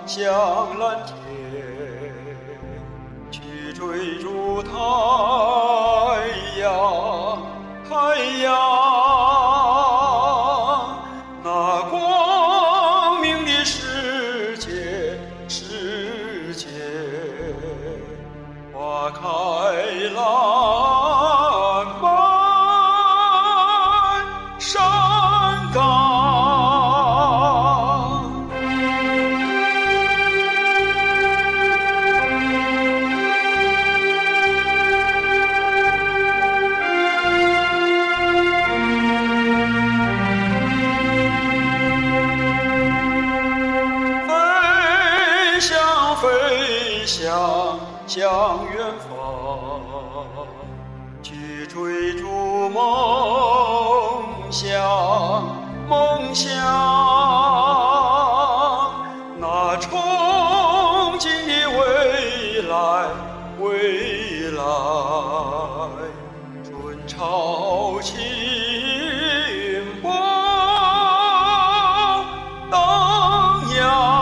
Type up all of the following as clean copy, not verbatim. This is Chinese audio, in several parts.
向蓝天，去追逐太阳，太阳，那光明的世界，世界，花开浪漫山岗。飞翔向远方，去追逐梦想，梦想，那憧憬的未来，未来，春潮起波荡漾。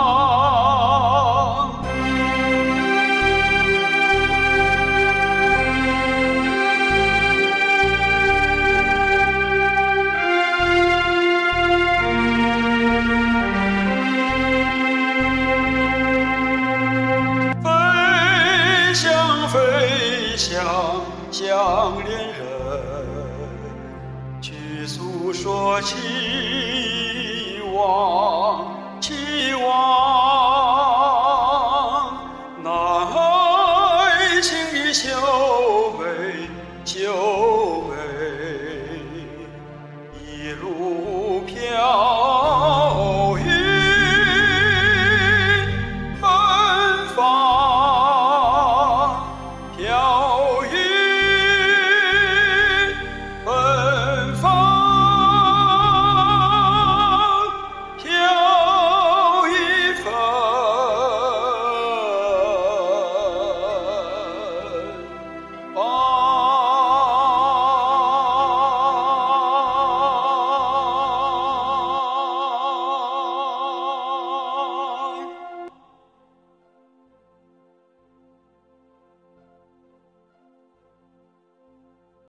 飞翔向恋人，去诉说期望，期望，那爱情的秀美，秀美，一路飘。